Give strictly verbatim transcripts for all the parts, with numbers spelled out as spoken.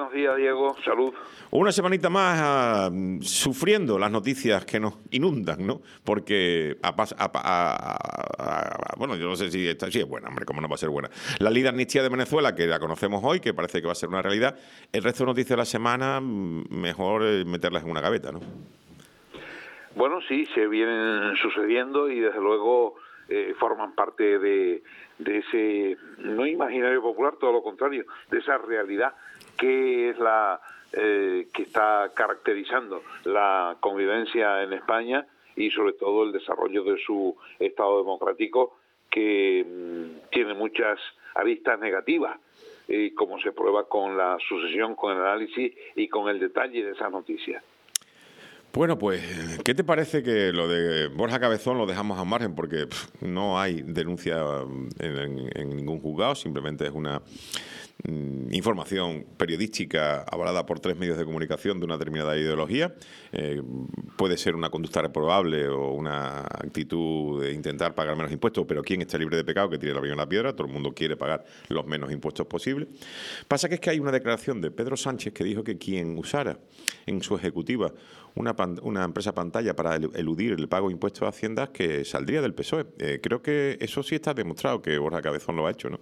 Buenos días, Diego. Salud. Una semanita más uh, sufriendo las noticias que nos inundan, ¿no? Porque, a, a, a, a, bueno, yo no sé si esta, sí es buena, hombre, cómo no va a ser buena. La ley de amnistía de Venezuela, que la conocemos hoy, que parece que va a ser una realidad. El resto de noticias de la semana, mejor meterlas en una gaveta, ¿no? Bueno, sí, se vienen sucediendo y desde luego eh, forman parte de, de ese, no imaginario popular, todo lo contrario, de esa realidad que es la eh, que está caracterizando la convivencia en España y sobre todo el desarrollo de su Estado democrático, que mmm, tiene muchas aristas negativas, eh, como se prueba con la sucesión, con el análisis y con el detalle de esas noticias. Bueno, pues, ¿qué te parece que lo de Borja Cabezón lo dejamos a margen? Porque pff, no hay denuncia en, en, en ningún juzgado, simplemente es una mm, información periodística avalada por tres medios de comunicación de una determinada ideología. Eh, puede ser una conducta reprobable o una actitud de intentar pagar menos impuestos, pero ¿quién está libre de pecado que tire la primera piedra? Todo el mundo quiere pagar los menos impuestos posibles. Pasa que es que hay una declaración de Pedro Sánchez que dijo que quien usara en su ejecutiva una, una empresa pantalla para eludir el pago de impuestos a Hacienda, que saldría del P S O E. Eh, creo que eso sí está demostrado, que Borja Cabezón lo ha hecho, ¿no?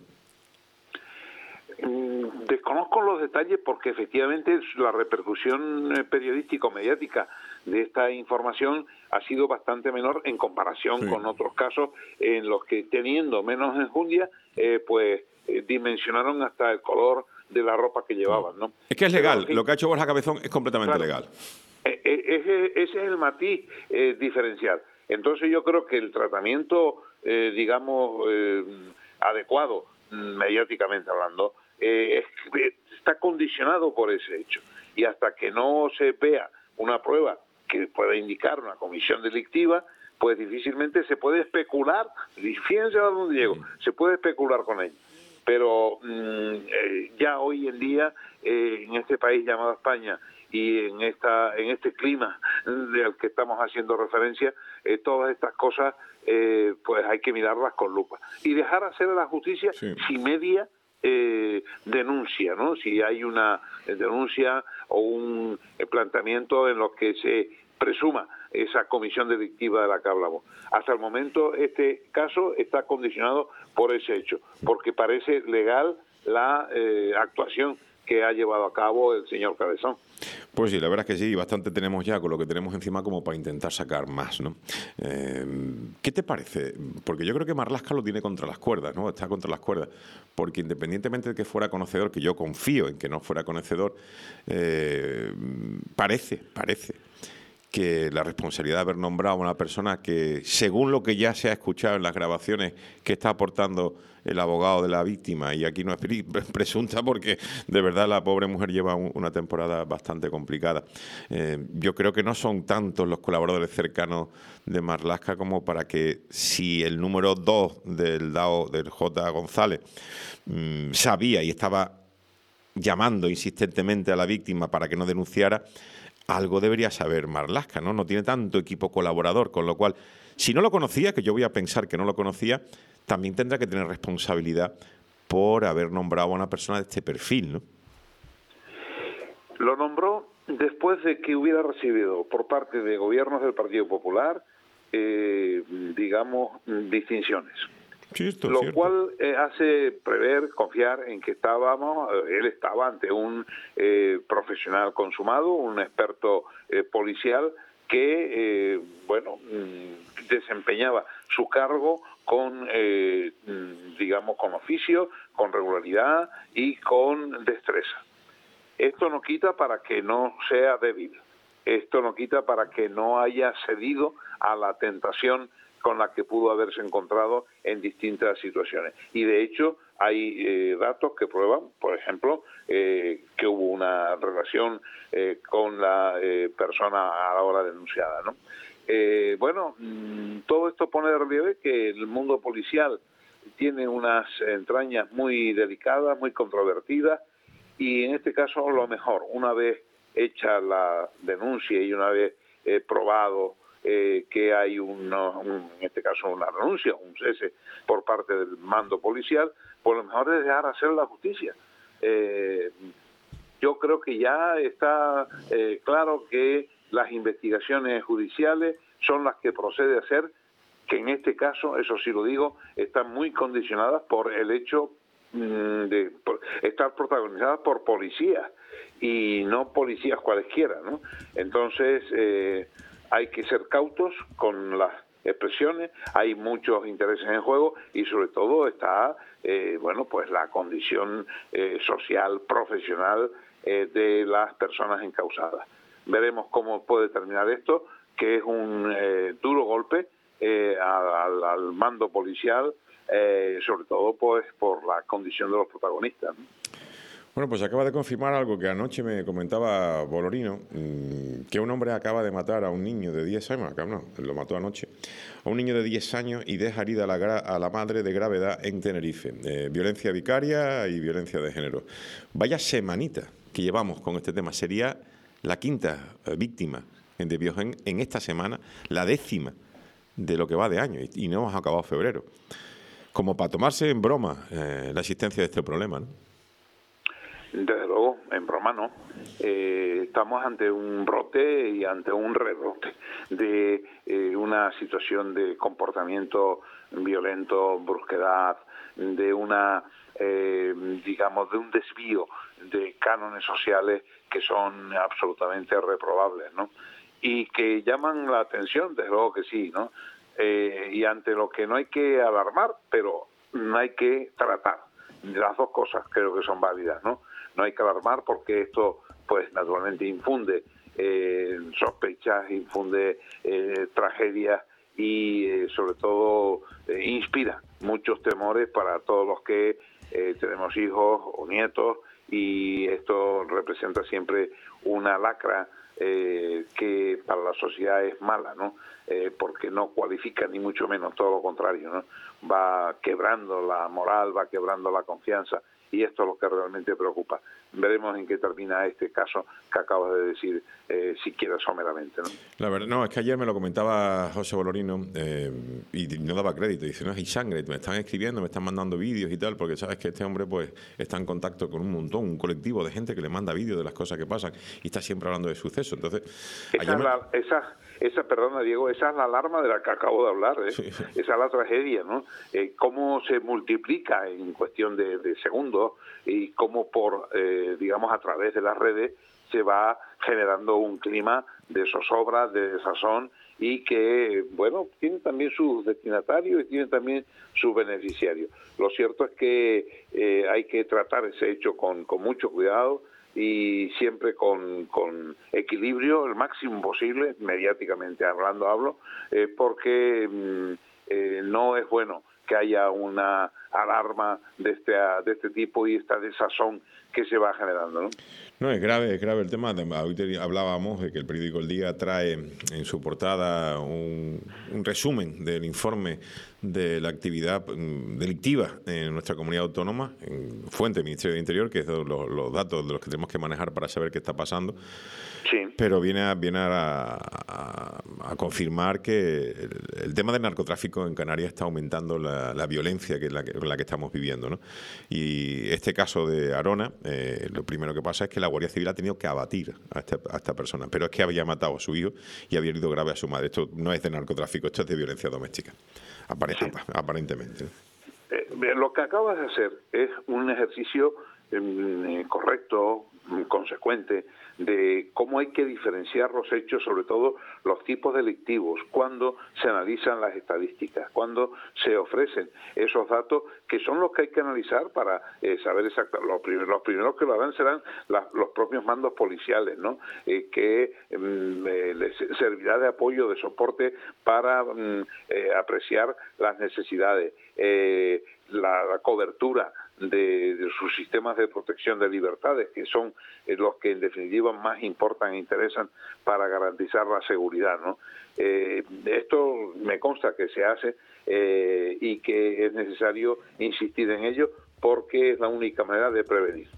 Desconozco los detalles porque efectivamente la repercusión periodístico-mediática de esta información ha sido bastante menor en comparación sí. con otros casos en los que, teniendo menos enjundia, eh, pues eh, dimensionaron hasta el color de la ropa que llevaban, ¿no? Es que es legal, Pero, lo que ha hecho Borja Cabezón es completamente claro, legal. Ese, ese es el matiz eh, diferencial. Entonces yo creo que el tratamiento, eh, digamos, eh, adecuado, mediáticamente hablando, eh, es, está condicionado por ese hecho. Y hasta que no se vea una prueba que pueda indicar una comisión delictiva, pues difícilmente se puede especular, y fíjense a dónde llego, se puede especular con ello. Pero mmm, eh, ya hoy en día, eh, en este país llamado España, y en esta en este clima del que estamos haciendo referencia, eh, todas estas cosas eh, pues hay que mirarlas con lupa y dejar hacer a la justicia sí. si media eh, denuncia, ¿no? Si hay una denuncia o un planteamiento en lo que se presuma esa comisión delictiva de la que hablamos. Hasta el momento este caso está condicionado por ese hecho, porque parece legal la eh, actuación que ha llevado a cabo el señor Cabezón. Pues sí, la verdad es que sí, bastante tenemos ya con lo que tenemos encima como para intentar sacar más, ¿no? Eh, ¿Qué te parece? Porque yo creo que Marlaska lo tiene contra las cuerdas, ¿no? Está contra las cuerdas, porque independientemente de que fuera conocedor, que yo confío en que no fuera conocedor, eh, parece, parece que la responsabilidad de haber nombrado a una persona que, según lo que ya se ha escuchado en las grabaciones que está aportando el abogado de la víctima, y aquí no es presunta porque de verdad la pobre mujer lleva un, una temporada bastante complicada, eh, yo creo que no son tantos los colaboradores cercanos de Marlaska como para que, si el número dos del D A O, del J. González, mmm, sabía y estaba llamando insistentemente a la víctima para que no denunciara, algo debería saber Marlaska, ¿no? No tiene tanto equipo colaborador, con lo cual, si no lo conocía, que yo voy a pensar que no lo conocía, también tendrá que tener responsabilidad por haber nombrado a una persona de este perfil, ¿no? Lo nombró después de que hubiera recibido por parte de gobiernos del Partido Popular, eh, digamos, distinciones. Sí, esto es lo cierto. cual eh, hace prever, confiar en que estábamos, eh, él estaba ante un eh, profesional consumado, un experto eh, policial que, eh, bueno, desempeñaba su cargo con, eh, digamos, con oficio, con regularidad y con destreza. Esto no quita para que no sea débil, esto no quita para que no haya cedido a la tentación con la que pudo haberse encontrado en distintas situaciones. Y de hecho hay eh, datos que prueban, por ejemplo, eh, que hubo una relación eh, con la eh, persona a la hora denunciada, ¿no? Eh, bueno, mmm, todo esto pone de relieve que el mundo policial tiene unas entrañas muy delicadas, muy controvertidas, y en este caso lo mejor, una vez hecha la denuncia y una vez eh, probado Eh, que hay uno, un, en este caso una renuncia, un cese por parte del mando policial, pues lo mejor es dejar hacer la justicia. Eh, yo creo que ya está eh, claro que las investigaciones judiciales son las que procede a hacer, que en este caso, eso sí lo digo, están muy condicionadas por el hecho mmm, de por, estar protagonizadas por policías y no policías cualesquiera, ¿no? Entonces eh, hay que ser cautos con las expresiones, hay muchos intereses en juego y sobre todo está eh, bueno pues la condición eh, social, profesional eh, de las personas encausadas. Veremos cómo puede terminar esto, que es un eh, duro golpe eh, al, al mando policial, eh, sobre todo pues por la condición de los protagonistas, ¿no? Bueno, pues acaba de confirmar algo que anoche me comentaba Bolorino, que un hombre acaba de matar a un niño de diez años, no, lo mató anoche, a un niño de diez años y deja herida a la, a la madre de gravedad en Tenerife. Eh, violencia vicaria y violencia de género. Vaya semanita que llevamos con este tema. Sería la quinta eh, víctima de Biogen en esta semana, la décima de lo que va de año, y, y no hemos acabado febrero. Como para tomarse en broma eh, la existencia de este problema, ¿no? Desde luego, en broma no. Eh, estamos ante un brote y ante un rebrote de eh, una situación de comportamiento violento, brusquedad, de una, eh, digamos, de un desvío de cánones sociales que son absolutamente reprobables, ¿no? Y que llaman la atención, desde luego que sí, ¿no? Eh, y ante lo que no hay que alarmar, pero no hay que tratar. Las dos cosas creo que son válidas, ¿no? No hay que alarmar porque esto, pues, naturalmente infunde eh, sospechas, infunde eh, tragedias y, eh, sobre todo, eh, inspira muchos temores para todos los que eh, tenemos hijos o nietos, y esto representa siempre una lacra eh, que para la sociedad es mala, ¿no? Eh, porque no cualifica ni mucho menos, todo lo contrario, ¿no? Va quebrando la moral, va quebrando la confianza, y esto es lo que realmente preocupa. Veremos en qué termina este caso que acabas de decir, eh, siquiera someramente, ¿no? La verdad, no, es que ayer me lo comentaba José Bolorino eh, y no daba crédito. Dice, no, hay sangre, me están escribiendo, me están mandando vídeos y tal, porque sabes que este hombre pues está en contacto con un montón, un colectivo de gente que le manda vídeos de las cosas que pasan y está siempre hablando de sucesos. Entonces, esa, me... la, esa, esa, perdona Diego, esa es la alarma de la que acabo de hablar, ¿eh? Sí. Esa es la tragedia, ¿no? Eh, cómo se multiplica en cuestión de, de segundos y cómo por, eh, digamos, a través de las redes se va generando un clima de zozobra, de desazón, y que, bueno, tiene también sus destinatarios y tiene también sus beneficiarios. Lo cierto es que eh, hay que tratar ese hecho con, con mucho cuidado y siempre con, con equilibrio, el máximo posible, mediáticamente hablando hablo, eh, porque mm, eh, no es bueno que haya una alarma de este, de este tipo y esta desazón que se va generando, ¿no? No, es grave, es grave el tema. Hoy hablábamos de que el periódico El Día trae en su portada un, un resumen del informe de la actividad delictiva en nuestra comunidad autónoma, en fuente del Ministerio del Interior, que es los, los datos de los que tenemos que manejar para saber qué está pasando. Sí. Pero viene a, viene a, a, a confirmar que el, el tema del narcotráfico en Canarias está aumentando la, la violencia que es la que, la que estamos viviendo, ¿no? Y este caso de Arona, eh, lo primero que pasa es que la Guardia Civil ha tenido que abatir a esta, a esta persona, pero es que había matado a su hijo y había herido grave a su madre. Esto no es de narcotráfico, esto es de violencia doméstica, Apare- sí. aparentemente. Eh, lo que acabas de hacer es un ejercicio eh, correcto, consecuente, de cómo hay que diferenciar los hechos, sobre todo los tipos delictivos, cuando se analizan las estadísticas, cuando se ofrecen esos datos que son los que hay que analizar para eh, saber exactamente. Los primeros, los primeros que lo harán serán la, los propios mandos policiales, ¿no? Eh, que eh, les servirá de apoyo, de soporte para eh, apreciar las necesidades, eh, la, la cobertura de, de sus sistemas de protección de libertades, que son eh, los que en definitiva más importan e interesan para garantizar la seguridad, ¿no? Eh, esto me consta que se hace eh, y que es necesario insistir en ello porque es la única manera de prevenir.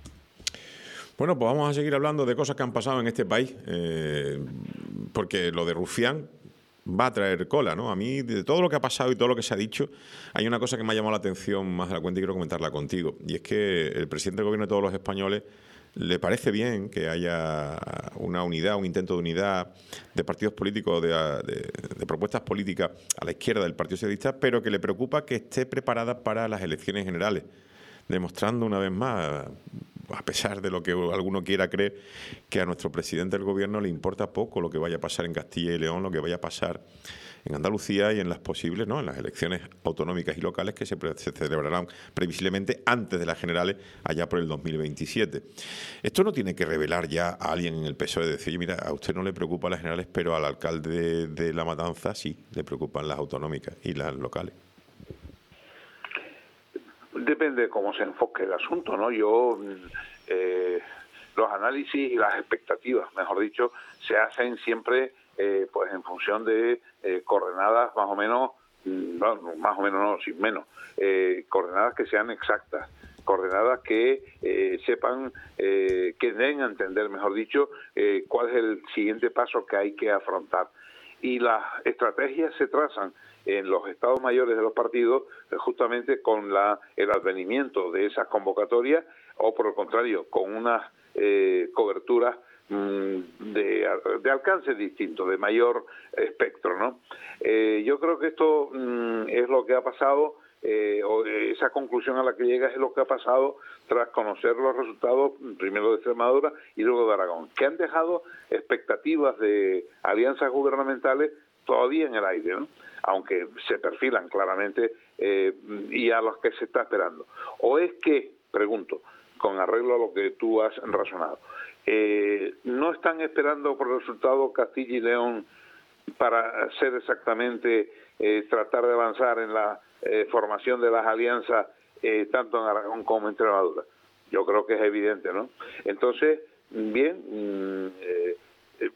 Bueno, pues vamos a seguir hablando de cosas que han pasado en este país, eh, porque lo de Rufián va a traer cola, ¿no? A mí, de todo lo que ha pasado y todo lo que se ha dicho, hay una cosa que me ha llamado la atención más de la cuenta y quiero comentarla contigo, y es que el presidente del gobierno de todos los españoles ¿Le parece bien que haya una unidad, un intento de unidad de partidos políticos, de, de, de propuestas políticas a la izquierda del Partido Socialista, pero que le preocupa que esté preparada para las elecciones generales, demostrando una vez más, a pesar de lo que alguno quiera creer, que a nuestro presidente del gobierno le importa poco lo que vaya a pasar en Castilla y León, lo que vaya a pasar en Andalucía y en las posibles, ¿no?, en las elecciones autonómicas y locales que se, se celebrarán previsiblemente antes de las generales, allá por el dos mil veintisiete. Esto no tiene que revelar ya a alguien en el P S O E, decir, mira, a usted no le preocupan las generales, pero al alcalde de, de La Matanza sí le preocupan las autonómicas y las locales. Depende de cómo se enfoque el asunto, ¿no? Yo, eh, los análisis y las expectativas, mejor dicho, se hacen siempre eh, pues en función de eh, coordenadas más o menos, no, más o menos no, sin menos, eh, coordenadas que sean exactas, coordenadas que eh, sepan, eh, que den a entender, mejor dicho, eh, cuál es el siguiente paso que hay que afrontar. Y las estrategias se trazan en los estados mayores de los partidos eh, justamente con la el advenimiento de esas convocatorias o, por el contrario, con unas eh, coberturas De, de alcance distinto, de mayor espectro, ¿no? Eh, yo creo que esto mm, es lo que ha pasado, eh, o esa conclusión a la que llega es lo que ha pasado tras conocer los resultados, primero de Extremadura y luego de Aragón, que han dejado expectativas de alianzas gubernamentales todavía en el aire, ¿no?, aunque se perfilan claramente eh, y a los que se está esperando. O es que, pregunto, con arreglo a lo que tú has razonado, Eh, no están esperando por el resultado Castilla y León para ser exactamente, eh, tratar de avanzar en la eh, formación de las alianzas eh, tanto en Aragón como en Extremadura. Yo creo que es evidente, ¿no? Entonces, bien, eh, eh,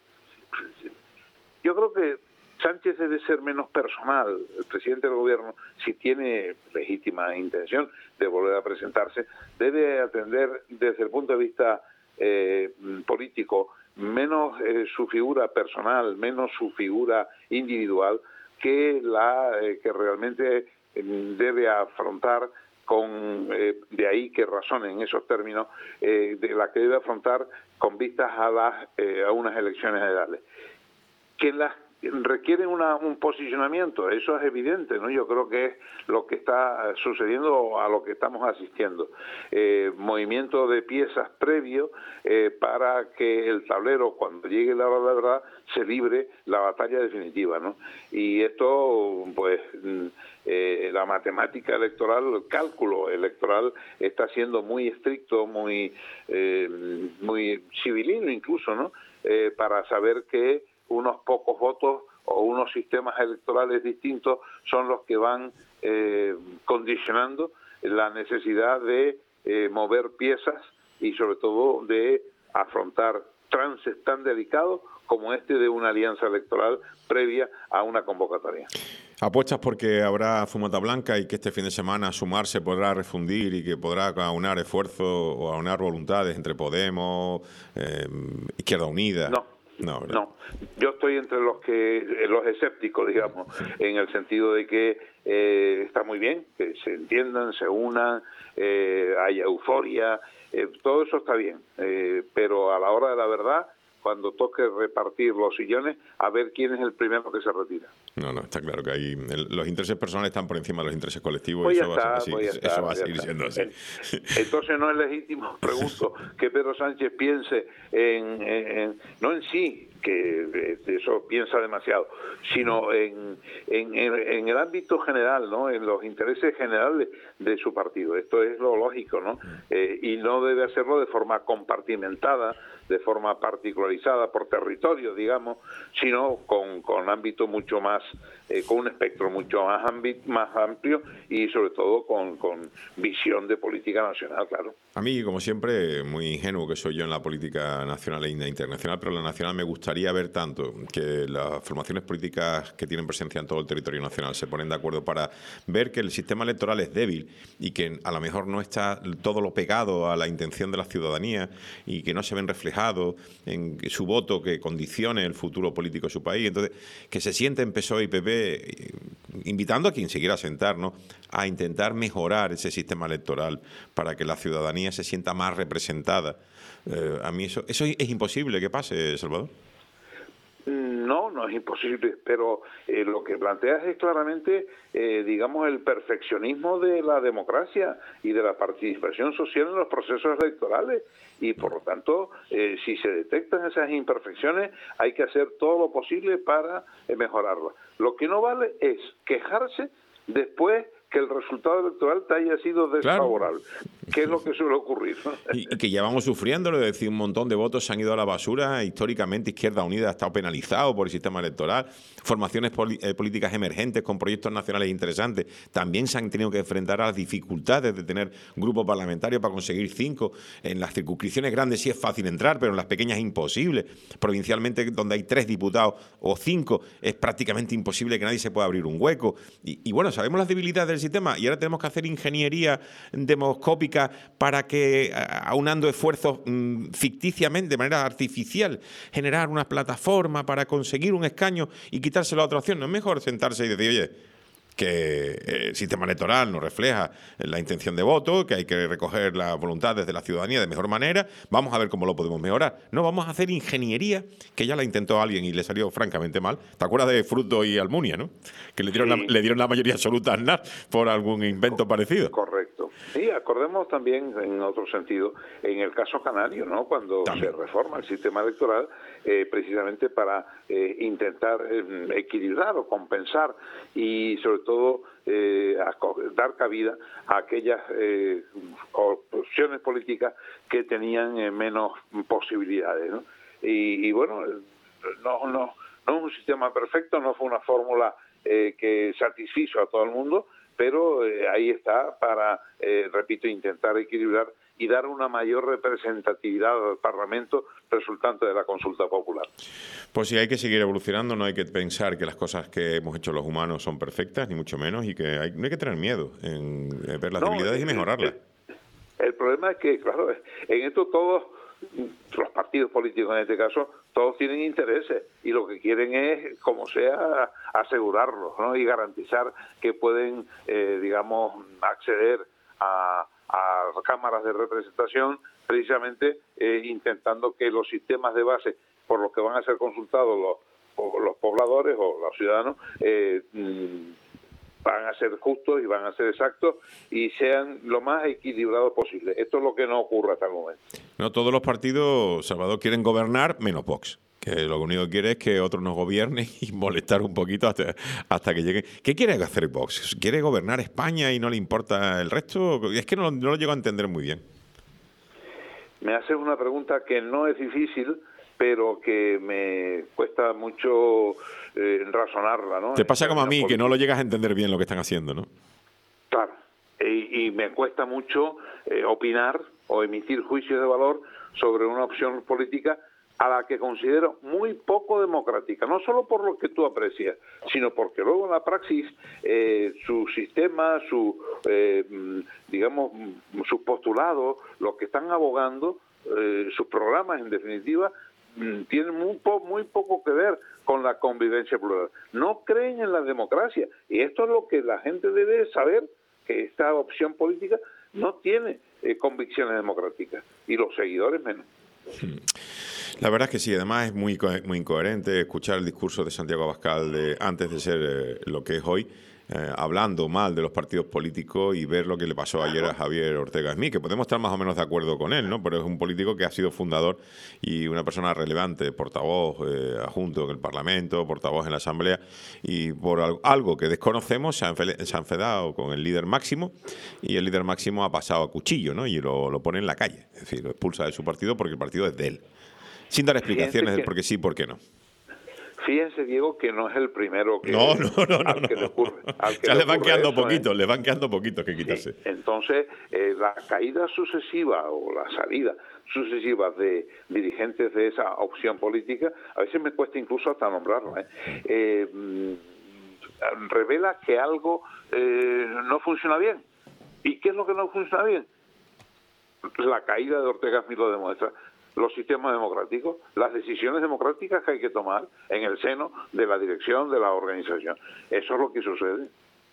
yo creo que Sánchez debe ser menos personal, el presidente del gobierno, si tiene legítima intención de volver a presentarse, debe atender desde el punto de vista Eh, político, menos eh, su figura personal, menos su figura individual, que la eh, que realmente eh, debe afrontar con, eh, de ahí que razone en esos términos, eh, de la que debe afrontar con vistas a las eh, a unas elecciones generales. Que las requieren una, un posicionamiento, eso es evidente, ¿no? Yo creo que es lo que está sucediendo, a lo que estamos asistiendo. Eh, movimiento de piezas previo eh, para que el tablero, cuando llegue la hora de la verdad, se libre la batalla definitiva, ¿no? Y esto, pues, eh, la matemática electoral, el cálculo electoral está siendo muy estricto, muy, eh, muy civilino incluso, ¿no? Eh, para saber que unos pocos votos o unos sistemas electorales distintos son los que van eh, condicionando la necesidad de eh, mover piezas y sobre todo de afrontar trances tan delicados como este de una alianza electoral previa a una convocatoria. ¿Apuestas porque habrá fumata blanca y que este fin de semana sumarse podrá refundir y que podrá aunar esfuerzos o aunar voluntades entre Podemos, eh, Izquierda Unida? No. No, no, yo estoy entre los que los escépticos, digamos, en el sentido de que eh, está muy bien que se entiendan, se unan, eh, haya euforia, eh, todo eso está bien, eh, pero a la hora de la verdad, cuando toque repartir los sillones, a ver quién es el primero que se retira. No, no, está claro que hay el, los intereses personales están por encima de los intereses colectivos, pues y eso, está, va a ser así, pues está, eso va a pues seguir está. siendo así. Entonces no es legítimo, pregunto, que Pedro Sánchez piense en, en, en no en sí, que eso piensa demasiado, sino en, en, en el ámbito general, ¿no?, en los intereses generales de su partido. Esto es lo lógico, ¿no? Eh, y no debe hacerlo de forma compartimentada, de forma particularizada por territorio, digamos, sino con, con ámbito mucho más, eh, con un espectro mucho más, ámbito, más amplio y sobre todo con, con visión de política nacional, claro. A mí, como siempre, muy ingenuo que soy yo en la política nacional e internacional, pero en la nacional me gustaría ver tanto que las formaciones políticas que tienen presencia en todo el territorio nacional se ponen de acuerdo para ver que el sistema electoral es débil y que a lo mejor no está todo lo pegado a la intención de la ciudadanía y que no se ven reflejados en su voto que condicione el futuro político de su país. Entonces, que se sienten P S O E y P P invitando a quien se quiera sentar, ¿no?, a intentar mejorar ese sistema electoral para que la ciudadanía se sienta más representada. Eh, a mí eso, eso es imposible que pase, Salvador. No, no es imposible, pero eh, lo que planteas es claramente, eh, digamos, el perfeccionismo de la democracia y de la participación social en los procesos electorales, y por lo tanto, eh, si se detectan esas imperfecciones, hay que hacer todo lo posible para eh, mejorarlas. Lo que no vale es quejarse después que el resultado electoral te haya sido desfavorable, claro, que es lo que suele ocurrir, ¿no? Y, y que llevamos sufriéndolo, es decir, un montón de votos se han ido a la basura. Históricamente Izquierda Unida ha estado penalizado por el sistema electoral. Formaciones poli eh, políticas emergentes con proyectos nacionales interesantes también se han tenido que enfrentar a las dificultades de tener grupos parlamentarios para conseguir cinco. En las circunscripciones grandes sí es fácil entrar, pero en las pequeñas es imposible. Provincialmente, donde hay tres diputados o cinco, es prácticamente imposible que nadie se pueda abrir un hueco. Y, y bueno, sabemos las debilidades del sistema y ahora tenemos que hacer ingeniería demoscópica para que, aunando esfuerzos mmm, ficticiamente, de manera artificial, generar una plataforma para conseguir un escaño y quitárselo a otra opción. No es mejor sentarse y decir, oye, que el sistema electoral no refleja la intención de voto, que hay que recoger las voluntades de la ciudadanía de mejor manera, vamos a ver cómo lo podemos mejorar. No, vamos a hacer ingeniería, que ya la intentó alguien y le salió francamente mal. ¿Te acuerdas de Fruto y Almunia, no? Que le dieron, sí. la, le dieron la mayoría absoluta a Aznar por algún invento parecido. Correcto. Sí, acordemos también, en otro sentido, en el caso canario, ¿no?, cuando también se reforma el sistema electoral, eh, precisamente para eh, intentar eh, equilibrar o compensar y, sobre todo, eh, dar cabida a aquellas eh, opciones políticas que tenían eh, menos posibilidades, ¿no? Y, y bueno, no, no, no es un sistema perfecto, no fue una fórmula eh, que satisfizo a todo el mundo, pero eh, ahí está para, eh, repito, intentar equilibrar y dar una mayor representatividad al Parlamento resultante de la consulta popular. Pues sí, hay que seguir evolucionando, no hay que pensar que las cosas que hemos hecho los humanos son perfectas, ni mucho menos, y que hay, no hay que tener miedo en ver las no, debilidades y mejorarlas. El, el problema es que, claro, en esto todos, los partidos políticos en este caso, todos tienen intereses y lo que quieren es, como sea, asegurarlos, ¿no?, y garantizar que pueden, eh, digamos, acceder a, a cámaras de representación, precisamente eh, intentando que los sistemas de base por los que van a ser consultados los, los pobladores o los ciudadanos eh, van a ser justos y van a ser exactos y sean lo más equilibrados posible. Esto es lo que no ocurre hasta el momento. No, todos los partidos, Salvador, quieren gobernar menos Vox, que lo único que quiere es que otros nos gobiernen y molestar un poquito hasta, hasta que lleguen. ¿Qué quiere hacer Vox? ¿Quiere gobernar España y no le importa el resto? Es que no, no lo llego a entender muy bien. Me haces una pregunta que no es difícil, pero que me cuesta mucho eh, razonarla, ¿no? Te pasa como a mí, que no lo llegas a entender bien lo que están haciendo, ¿no? Claro, y, y me cuesta mucho eh, opinar o emitir juicios de valor sobre una opción política a la que considero muy poco democrática, no solo por lo que tú aprecias, sino porque luego en la praxis eh, su sistema, su eh, digamos, sus postulados, lo que están abogando, eh, sus programas en definitiva, tienen muy, po muy poco que ver con la convivencia plural. No creen en la democracia y esto es lo que la gente debe saber, que esta opción política no tiene eh, convicciones democráticas y los seguidores menos. La verdad es que sí, además es muy, muy incoherente escuchar el discurso de Santiago Abascal de, antes de ser eh, lo que es hoy, eh, hablando mal de los partidos políticos y ver lo que le pasó ayer a Javier Ortega Smith, que podemos estar más o menos de acuerdo con él, ¿no? Pero es un político que ha sido fundador y una persona relevante, portavoz eh, adjunto en el Parlamento, portavoz en la Asamblea, y por algo que desconocemos se ha, se ha enfadado con el líder máximo y el líder máximo ha pasado a cuchillo, ¿no? Y lo, lo pone en la calle, es decir, lo expulsa de su partido porque el partido es de él. Sin dar explicaciones del por qué sí, por qué no. Fíjense, Diego, que no es el primero que, no, no, no, al no, que le ocurre. Al que ya le, le van quedando eso, poquitos, ¿eh? le van quedando poquitos que quitarse. Sí. Entonces, eh, la caída sucesiva o la salida sucesiva de dirigentes de esa opción política, a veces me cuesta incluso hasta nombrarla, ¿eh? Eh, revela que algo eh, no funciona bien. ¿Y qué es lo que no funciona bien? La caída de Ortega Smith lo demuestra. los sistemas democráticos, las decisiones democráticas que hay que tomar en el seno de la dirección de la organización. Eso es lo que sucede.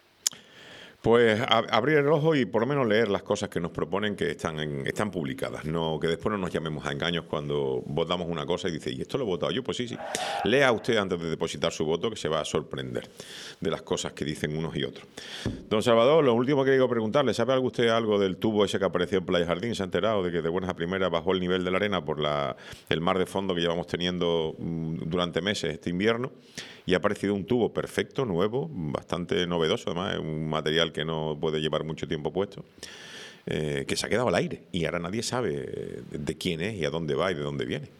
Pues a, abrir el ojo y por lo menos leer las cosas que nos proponen que están en, están publicadas, no que después no nos llamemos a engaños cuando votamos una cosa y dice, ¿y esto lo he votado yo? Pues sí, sí. Lea usted antes de depositar su voto, que se va a sorprender de las cosas que dicen unos y otros. Don Salvador, lo último que quiero preguntarle, ¿sabe algo usted algo del tubo ese que apareció en Playa Jardín? ¿Se ha enterado de que de buenas a primeras bajó el nivel de la arena por la, el mar de fondo que llevamos teniendo durante meses este invierno? Y ha aparecido un tubo perfecto, nuevo, bastante novedoso, además, es un material que no puede llevar mucho tiempo puesto, eh, que se ha quedado al aire y ahora nadie sabe de quién es y a dónde va y de dónde viene.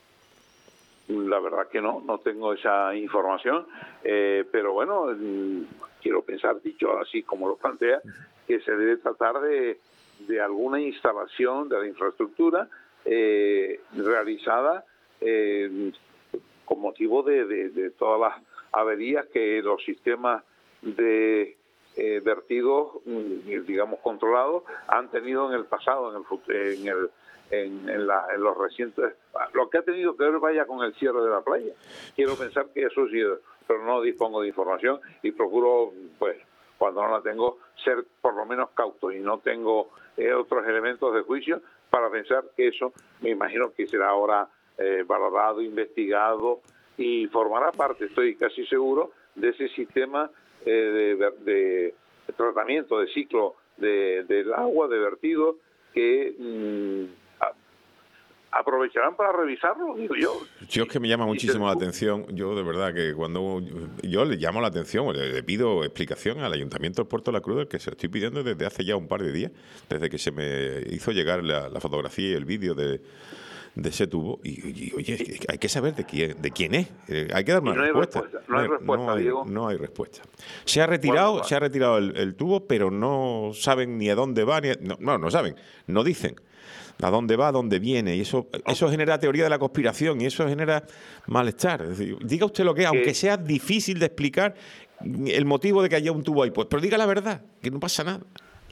La verdad que no, no tengo esa información, eh, pero bueno, quiero pensar, dicho así como lo plantea, que se debe tratar de, de alguna instalación de la infraestructura eh, realizada eh, con motivo de, de, de todas las averías que los sistemas de eh, vertidos, digamos, controlados, han tenido en el pasado, en el, en, el, en, en, la, en los recientes, lo que ha tenido que ver vaya con el cierre de la playa. Quiero pensar que eso sí, pero no dispongo de información y procuro, pues, cuando no la tengo, ser por lo menos cauto y no tengo eh, otros elementos de juicio para pensar que eso, me imagino que será ahora Eh, valorado, investigado y formará parte, estoy casi seguro, de ese sistema eh, de, de, de tratamiento, de ciclo de, del agua, de vertido, que mmm, a, aprovecharán para revisarlo, digo yo. Yo es que me llama muchísimo la atención, yo de verdad que cuando yo le llamo la atención, le, le pido explicación al Ayuntamiento del Puerto de la Cruz, del que se lo estoy pidiendo desde hace ya un par de días, desde que se me hizo llegar la, la fotografía y el vídeo de de ese tubo y, y oye, hay que saber de quién, de quién es, eh, hay que dar una no respuesta. respuesta. No hay respuesta, no hay, Diego. No hay respuesta. Se ha retirado, bueno, se ha retirado el, el tubo, pero no saben ni a dónde va, ni a, no, no, no saben, no dicen a dónde va, a dónde viene, y eso, eso genera teoría de la conspiración y eso genera malestar. Es decir, diga usted lo que es, aunque sea difícil de explicar el motivo de que haya un tubo ahí, pues, pero diga la verdad, que no pasa nada.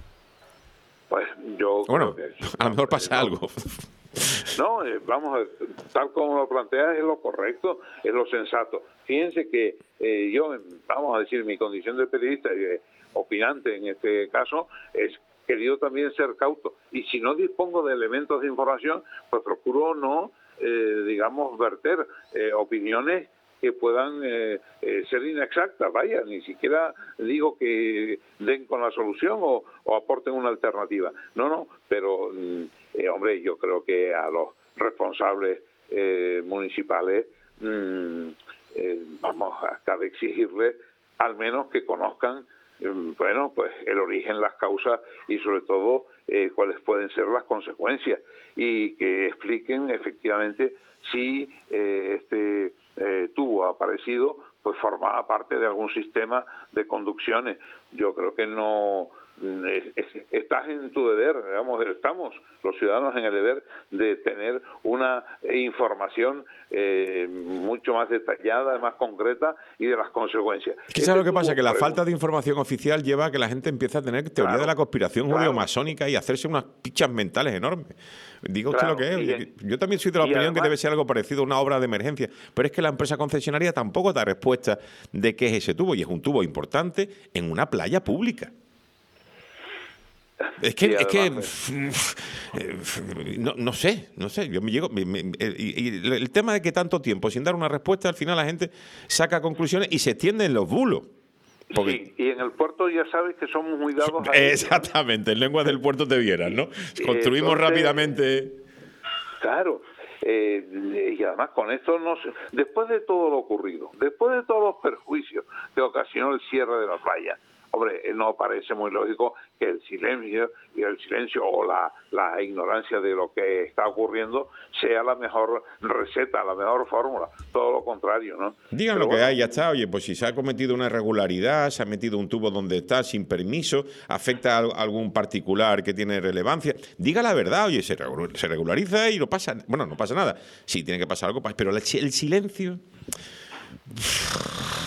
Pues yo bueno, creo que a lo mejor pasa no. algo. No, eh, vamos a ver, tal como lo planteas es lo correcto, es lo sensato. Fíjense que eh, yo, vamos a decir, mi condición de periodista y eh, opinante en este caso, es querido también ser cauto. Y si no dispongo de elementos de información, pues procuro no, eh, digamos, verter eh, opiniones que puedan eh, eh, ser inexactas, vaya, ni siquiera digo que den con la solución o, o aporten una alternativa. No, no, pero, eh, hombre, yo creo que a los responsables eh, municipales mmm, eh, vamos a cabe exigirles al menos que conozcan, eh, bueno, pues el origen, las causas y sobre todo eh, cuáles pueden ser las consecuencias y que expliquen efectivamente si eh, este eh, tubo aparecido pues formaba parte de algún sistema de conducciones. Yo creo que no es, es, estás en tu deber, digamos, estamos los ciudadanos en el deber de tener una información eh, mucho más detallada, más concreta y de las consecuencias. ¿Qué sabes lo que pasa? Que la falta de información oficial lleva a que la gente empiece a tener teoría claro, de la conspiración claro. judeo-masónica y hacerse unas pichas mentales enormes. Diga usted claro, lo que es. Oye, yo también soy de la opinión además, que debe ser algo parecido a una obra de emergencia, pero es que la empresa concesionaria tampoco da respuesta de qué es ese tubo, y es un tubo importante en una playa pública. Es que, es que no, no sé, no sé. Yo me llego, me, me, y, y el tema de que tanto tiempo sin dar una respuesta, al final la gente saca conclusiones y se extienden los bulos. Porque... Sí, y en el puerto ya sabes que somos muy dados a exactamente, en lenguas del puerto te vieran, ¿no? Construimos Entonces, rápidamente. Claro. Eh, y además con esto, no sé, después de todo lo ocurrido, después de todos los perjuicios que ocasionó el cierre de la playa, hombre, no parece muy lógico que el silencio y el silencio o la, la ignorancia de lo que está ocurriendo sea la mejor receta, la mejor fórmula. Todo lo contrario, ¿no? Digan Pero lo bueno, que hay, ya está. Oye, pues si se ha cometido una irregularidad, se ha metido un tubo donde está sin permiso, afecta a algún particular que tiene relevancia, diga la verdad. Oye, se regulariza y no pasa, bueno, no pasa nada. Sí, tiene que pasar algo, pero el silencio...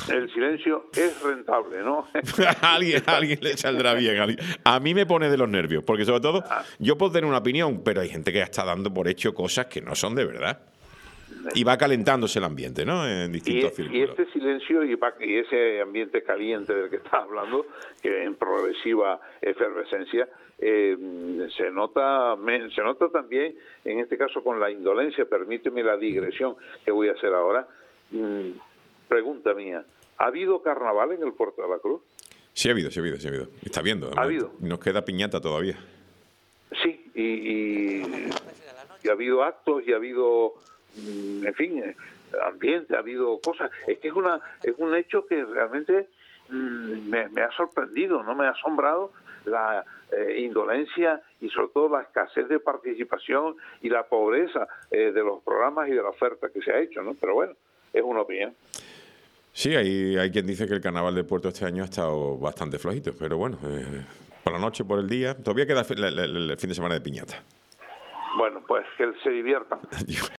el silencio es rentable, ¿no? a, alguien, a alguien le saldrá bien. A mí me pone de los nervios, porque sobre todo yo puedo tener una opinión, pero hay gente que está dando por hecho cosas que no son de verdad. Y va calentándose el ambiente, ¿no? En distintos y, círculos. Y este silencio y, y ese ambiente caliente del que estás hablando, que en progresiva efervescencia, eh, se nota me, se nota también, en este caso, con la indolencia. Permíteme la digresión que voy a hacer ahora. Mm, pregunta mía, ¿ha habido carnaval en el Puerto de la Cruz? Sí ha habido, sí ha habido, sí ha habido. Está viendo. ¿Ha habido? Nos queda piñata todavía. Sí, y, y, y ha habido actos y ha habido... en fin, ambiente, ha habido cosas. Es que es una es un hecho que realmente mmm, me, me ha sorprendido, no me ha asombrado la eh, indolencia y sobre todo la escasez de participación y la pobreza eh, de los programas y de la oferta que se ha hecho, ¿no? Pero bueno, es una opinión. Sí, hay, hay quien dice que el carnaval de Puerto este año ha estado bastante flojito, pero bueno, eh, por la noche, por el día, todavía queda el, el, el fin de semana de piñata. Bueno, pues que se diviertan.